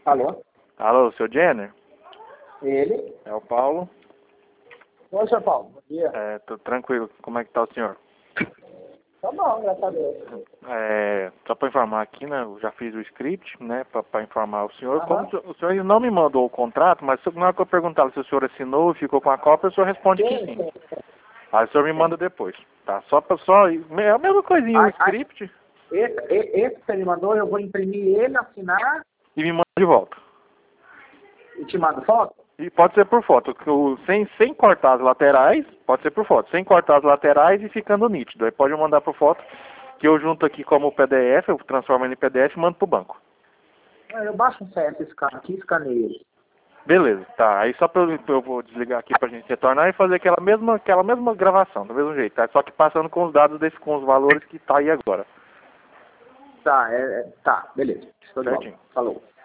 Alô? Alô, seu Jenner? Ele? É o Paulo. Oi, seu Paulo. Bom dia. Tô tranquilo. Como é que tá o senhor? Tá bom, graças a Deus. Só para informar aqui, né? Eu já fiz o script, né? Para informar o senhor. Aham. Como o senhor não me mandou o contrato, mas na hora que eu perguntar se o senhor assinou e ficou com a cópia, o senhor responde que sim. Aí o senhor me manda depois, tá? É a mesma coisinha, o script Esse que ele mandou, eu vou imprimir ele, assinar e me manda de volta. e te mando foto? E pode ser por foto, sem cortar as laterais, pode ser por foto, sem cortar as laterais e ficando nítido. Aí pode mandar por foto, que eu junto aqui como PDF, eu transformo ele em PDF e mando pro banco. Eu baixo um CSS aqui e escaneio ele. Beleza, tá. Aí só eu vou desligar aqui pra gente retornar e fazer aquela mesma gravação, do mesmo jeito, tá? Só que passando com os dados com os valores que tá aí agora. Tá, tá, beleza. Estou de volta. Certinho. Falou.